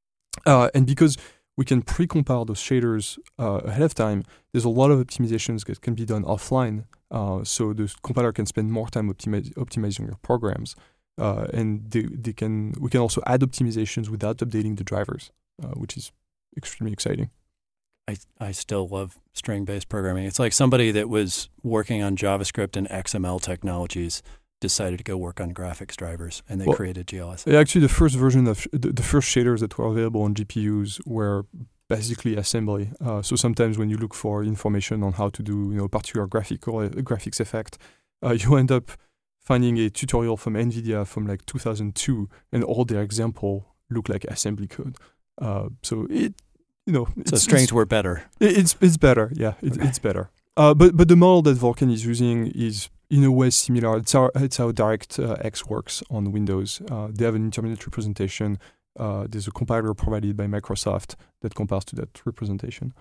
Uh, and because we can pre-compile those shaders uh, ahead of time, there's a lot of optimizations that can be done offline. Uh, so the compiler can spend more time optimi- optimizing your programs. Uh, and they, they can we can also add optimizations without updating the drivers, uh, which is extremely exciting. I, I still love string-based programming. It's like somebody that was working on JavaScript and X M L technologies decided to go work on graphics drivers, and they well, created G L S L. Actually, the first version of sh- the, the first shaders that were available on G P Us were basically assembly. Uh, so sometimes when you look for information on how to do, you know, a particular graphical uh, graphics effect, uh, you end up finding a tutorial from NVIDIA from like two thousand two, and all their example look like assembly code. Uh, so it, you know, so strings were better. It, it's it's better, yeah, it, okay. It's better. Uh, but but the model that Vulkan is using is in a way similar. It's how it's how DirectX works on Windows. Uh, they have an intermediate representation. Uh, there's a compiler provided by Microsoft that compiles to that representation.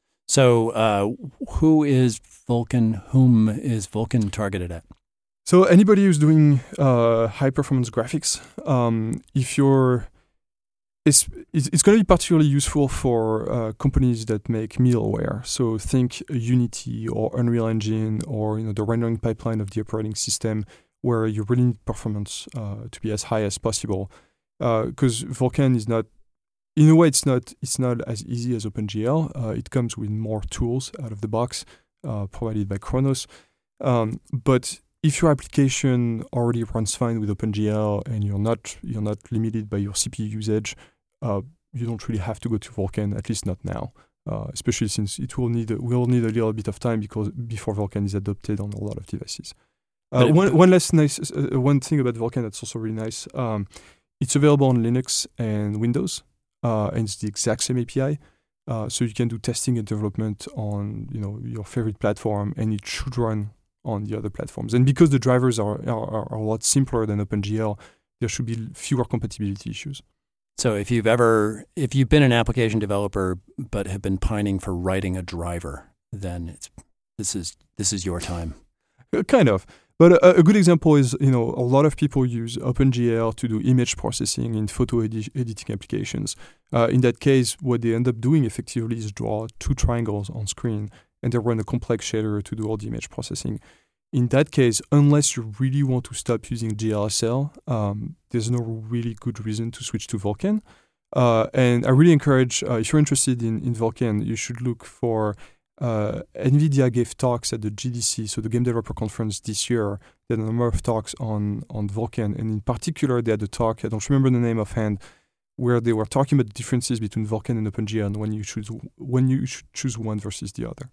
So, uh, who is Vulkan? Whom is Vulkan targeted at? So anybody who's doing uh, high performance graphics, um, if you're, it's it's, it's going to be particularly useful for uh, companies that make middleware. So think Unity or Unreal Engine or, you know, the rendering pipeline of the operating system, where you really need performance uh, to be as high as possible. Because uh, Vulkan is not, in a way, it's not it's not as easy as OpenGL. Uh, it comes with more tools out of the box uh, provided by Khronos, um, but if your application already runs fine with OpenGL and you're not you're not limited by your C P U usage, uh, you don't really have to go to Vulkan, at least not now. Uh, especially since it will need a, will need a little bit of time because before Vulkan is adopted on a lot of devices. Uh, one one last nice uh, one thing about Vulkan that's also really nice. Um, it's available on Linux and Windows, uh, and it's the exact same A P I. Uh, so you can do testing and development on, you know, your favorite platform, and it should run on the other platforms. And because the drivers are, are, are a lot simpler than OpenGL, there should be fewer compatibility issues. So if you've ever, if you've been an application developer but have been pining for writing a driver, then it's this is this is your time. Uh, kind of. But a, a good example is, you know, a lot of people use OpenGL to do image processing in photo edi- editing applications. Uh, in that case, what they end up doing effectively is draw two triangles on screen, and they run a complex shader to do all the image processing. in that case, unless you really want to stop using G L S L, um, there's no really good reason to switch to Vulkan. Uh, and I really encourage, uh, if you're interested in, in Vulkan, you should look for uh, NVIDIA gave talks at the G D C, so the Game Developer Conference this year. They had a number of talks on, on Vulkan, and in particular, they had a talk, I don't remember the name offhand, where they were talking about the differences between Vulkan and OpenGL and when you choose when you should choose one versus the other.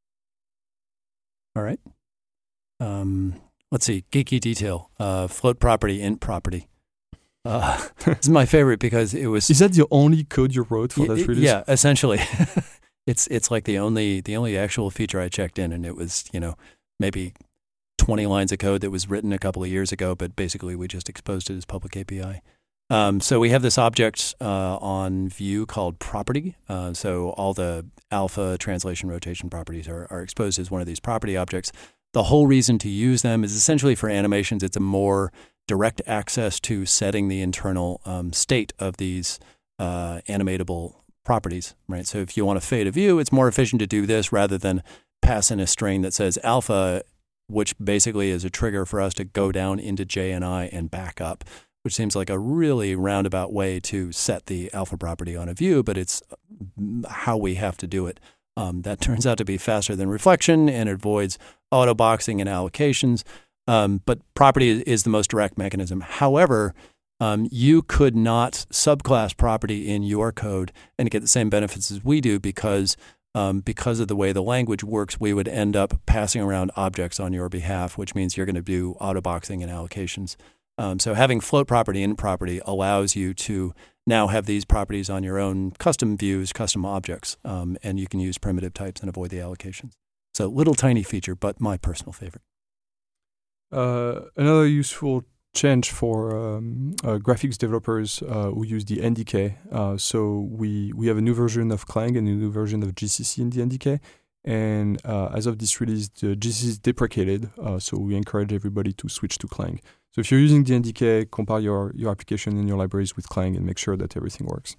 All right. Um, let's see. Geeky detail. Uh, float property, int property. Uh, this is my favorite because it was. Is that the only code you wrote for y- that release? Yeah, essentially. it's it's like the only the only actual feature I checked in, and it was you know maybe twenty lines of code that was written a couple of years ago, but basically we just exposed it as public A P I. Um, so we have this object uh, on Vue called property. Uh, so all the alpha, translation, rotation properties are, are exposed as one of these property objects. The whole reason to use them is essentially for animations. It's a more direct access to setting the internal um, state of these uh, animatable properties, right? So if you want to fade a view, it's more efficient to do this rather than pass in a string that says alpha, which basically is a trigger for us to go down into J N I and back up, which seems like a really roundabout way to set the alpha property on a view, but it's how we have to do it. Um, that turns out to be faster than reflection, and it avoids auto-boxing and allocations. Um, but property is, is the most direct mechanism. However, um, you could not subclass property in your code and get the same benefits as we do because um, because of the way the language works, we would end up passing around objects on your behalf, which means you're going to do auto-boxing and allocations. Um, so having float property in property allows you to now have these properties on your own custom views, custom objects, um, and you can use primitive types and avoid the allocations. So little tiny feature, but my personal favorite. Uh, another useful change for um, uh, graphics developers uh, who use the N D K. Uh, so we, we have a new version of Clang and a new version of G C C in the N D K. And uh, as of this release, the G C C is deprecated, uh, so we encourage everybody to switch to Clang. So if you're using the N D K, compile your, your application and your libraries with Clang and make sure that everything works.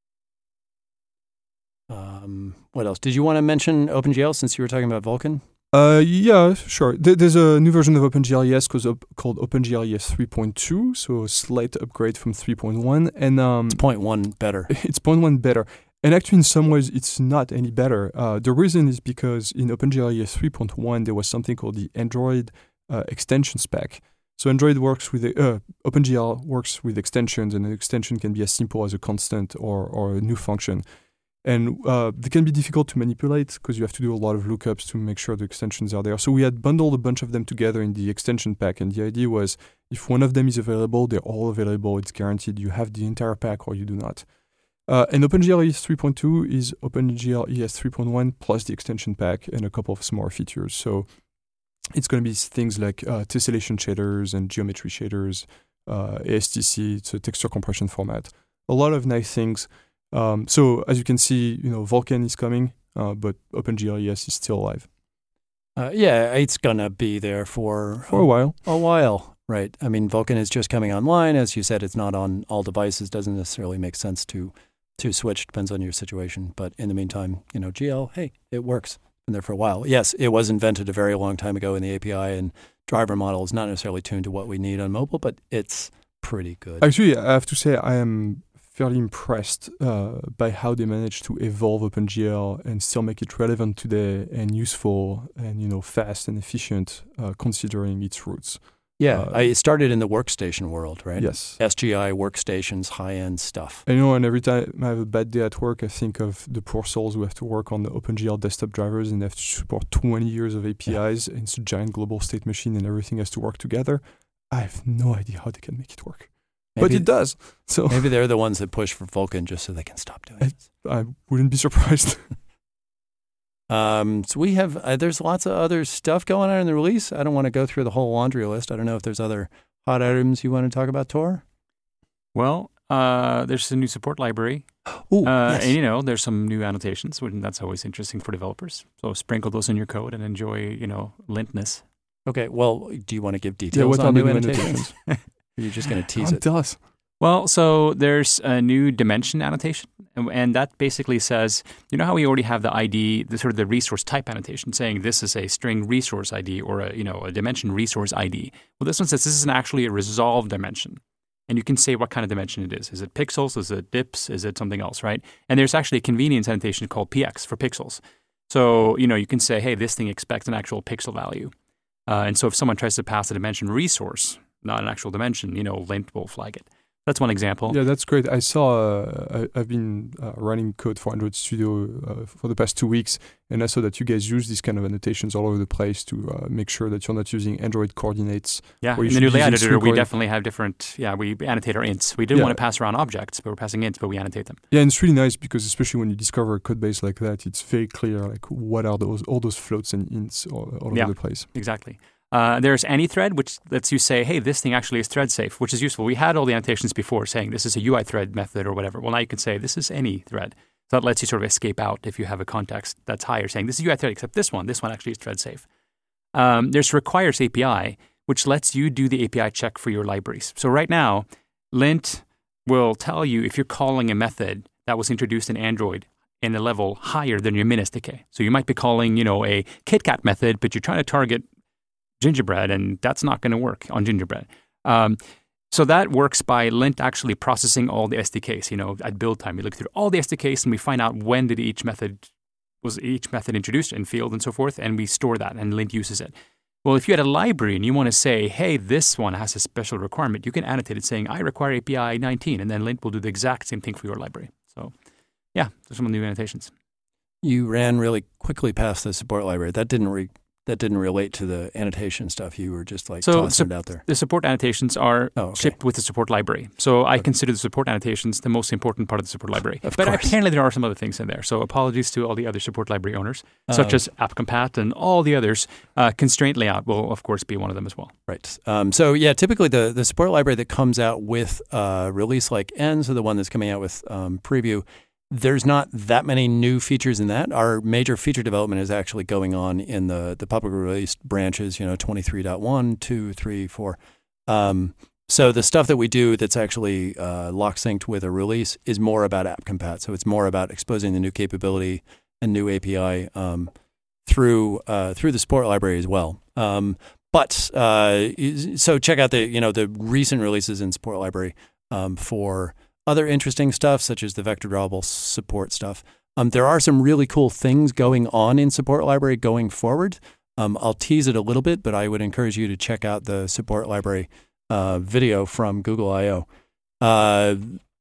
Um, what else? Did you want to mention OpenGL since you were talking about Vulkan? Uh, yeah, sure. There, there's a new version of OpenGL called, op- called OpenGL three point two, so a slight upgrade from three point one. And um, it's zero point one better. It's zero point one better. And actually, in some ways, it's not any better. Uh, the reason is because in OpenGL three point one, there was something called the Android uh, extension spec. So Android works with, uh, OpenGL works with extensions, and an extension can be as simple as a constant or, or a new function. And uh, they can be difficult to manipulate because you have to do a lot of lookups to make sure the extensions are there. So we had bundled a bunch of them together in the extension pack. And the idea was if one of them is available, they're all available. It's guaranteed you have the entire pack or you do not. Uh, and OpenGL E S three point two is OpenGL E S three point one plus the extension pack and a couple of smaller features. So it's going to be things like uh, tessellation shaders and geometry shaders, uh, A S T C, it's a texture compression format. A lot of nice things. Um, so as you can see, you know, Vulkan is coming, uh, but OpenGL E S is still alive. Uh, yeah, it's going to be there for... For a while. A while, right. I mean, Vulkan is just coming online. As you said, it's not on all devices. Doesn't necessarily make sense to to switch. Depends on your situation. But in the meantime, you know, G L, hey, it works. Been there for a while. Yes, it was invented a very long time ago in the A P I, and driver model is not necessarily tuned to what we need on mobile, but it's pretty good. Actually, I have to say I am fairly impressed uh, by how they managed to evolve OpenGL and still make it relevant today and useful and, you know, fast and efficient uh, considering its roots. Yeah, uh, I started in the workstation world, right? Yes. S G I workstations, high-end stuff. And, you know, and every time I have a bad day at work, I think of the poor souls who have to work on the OpenGL desktop drivers and have to support twenty years of A P Is. Yeah. And it's a giant global state machine and everything has to work together. I have no idea how they can make it work. Maybe, but it does. So maybe they're the ones that push for Vulkan just so they can stop doing it. I, I wouldn't be surprised. um, so we have, uh, there's lots of other stuff going on in the release. I don't want to go through the whole laundry list. I don't know if there's other hot items you want to talk about, Tor? Well, uh, there's a new support library. Ooh, uh, yes. And, you know, there's some new annotations, and that's always interesting for developers. So sprinkle those in your code and enjoy, you know, lintness. Okay, well, do you want to give details yeah, what on are new the new annotations? annotations? You're just going to tease oh, it. Tell us. Well, so there's a new dimension annotation, and, and that basically says, you know how we already have the I D, the sort of the resource type annotation, saying this is a string resource I D or a you know a dimension resource I D. Well, this one says this is an actually a resolved dimension, and you can say what kind of dimension it is. Is it pixels? Is it dips? Is it something else? Right? And there's actually a convenience annotation called P X for pixels. So you know you can say, hey, this thing expects an actual pixel value, uh, and so if someone tries to pass a dimension resource, not an actual dimension, you know, lint will flag it. That's one example. Yeah, that's great. I saw, uh, I, I've been uh, running code for Android Studio uh, for the past two weeks, and I saw that you guys use these kind of annotations all over the place to uh, make sure that you're not using Android coordinates. Yeah, in the new layout editor, we definitely have different, yeah, we annotate our ints. We didn't yeah. want to pass around objects, but we're passing ints, but we annotate them. Yeah, and it's really nice because especially when you discover a code base like that, it's very clear, like what are those, all those floats and ints all, all yeah, over the place. Exactly. Uh, there's AnyThread, which lets you say, hey, this thing actually is thread safe, which is useful. We had all the annotations before saying this is a U I thread method or whatever. Well, now you can say this is any thread. So that lets you sort of escape out if you have a context that's higher saying this is U I thread except this one. This one actually is thread safe. Um, there's Requires A P I, which lets you do the A P I check for your libraries. So right now, lint will tell you if you're calling a method that was introduced in Android in a level higher than your min S D K. So you might be calling, you know, a KitKat method, but you're trying to target Gingerbread, and that's not going to work on Gingerbread. Um, so that works by lint actually processing all the S D Ks. You know, at build time, we look through all the S D Ks and we find out when did each method was each method introduced in field and so forth, and we store that, and lint uses it. Well, if you had a library and you want to say, hey, this one has a special requirement, you can annotate it saying, I require A P I nineteen, and then lint will do the exact same thing for your library. So, yeah, there's some of the new annotations. You ran really quickly past the support library. That didn't re- that didn't relate to the annotation stuff. You were just like so tossing su- it out there. The support annotations are oh, okay. shipped with the support library. So I okay. consider the support annotations the most important part of the support library. Of but course. Apparently there are some other things in there. So apologies to all the other support library owners, uh, such as AppCompat and all the others. Uh, constraint layout will, of course, be one of them as well. Right. Um, so yeah, typically the, the support library that comes out with uh, release like N, so the one that's coming out with um, preview, there's not that many new features in that. Our major feature development is actually going on in the, the publicly released branches, you know, twenty-three point one, two, three, four. Um, so the stuff that we do that's actually uh, lock-synced with a release is more about AppCompat. So it's more about exposing the new capability and new A P I um, through uh, through the support library as well. Um, but uh, so check out the you know the recent releases in support library um, for other interesting stuff, such as the vector drawable support stuff. Um, there are some really cool things going on in support library going forward. Um, I'll tease it a little bit, but I would encourage you to check out the support library uh, video from Google I O. Uh,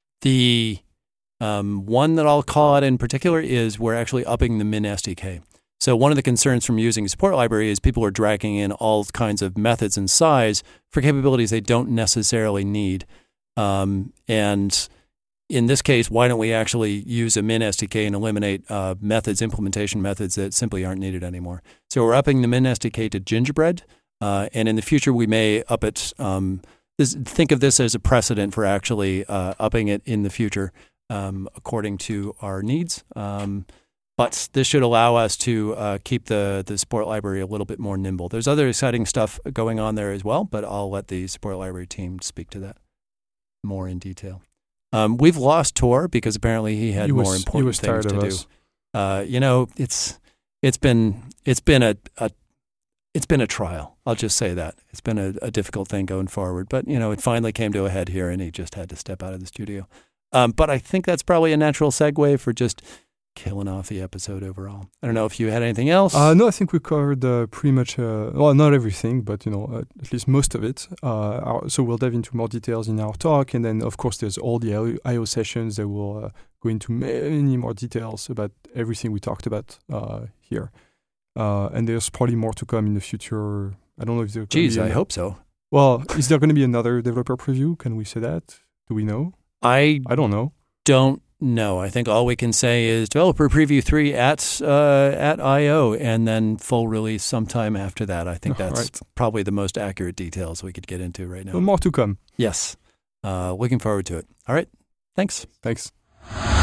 the um, one that I'll call out in particular is we're actually upping the min S D K. So one of the concerns from using support library is people are dragging in all kinds of methods and size for capabilities they don't necessarily need. Um, and in this case, why don't we actually use a min S D K and eliminate uh, methods, implementation methods that simply aren't needed anymore? So we're upping the min S D K to Gingerbread, uh, and in the future we may up it. Um, this, think of this as a precedent for actually uh, upping it in the future um, according to our needs. Um, but this should allow us to uh, keep the, the support library a little bit more nimble. There's other exciting stuff going on there as well, but I'll let the support library team speak to that more in detail. Um, we've lost Tor because apparently he had he was, more important things to do. Uh, you know, it's it's been it's been a, a it's been a trial. I'll just say that it's been a, a difficult thing going forward. But you know, it finally came to a head here, and he just had to step out of the studio. Um, but I think that's probably a natural segue for just killing off the episode overall. I don't know if you had anything else. Uh, no, I think we covered uh, pretty much, uh, well, not everything, but, you know, uh, at least most of it. Uh, our, so we'll dive into more details in our talk. And then, of course, there's all the I O sessions that will uh, go into many more details about everything we talked about uh, here. Uh, and there's probably more to come in the future. I don't know if there's Geez, I hope so. Well, is there going to be another developer preview? Can we say that? Do we know? I I don't know. Don't know. I think all we can say is developer preview three at uh, at I O, and then full release sometime after that. I think that's right. Probably the most accurate details we could get into right now. Well, more to come. Yes. Uh, looking forward to it. All right. Thanks. Thanks.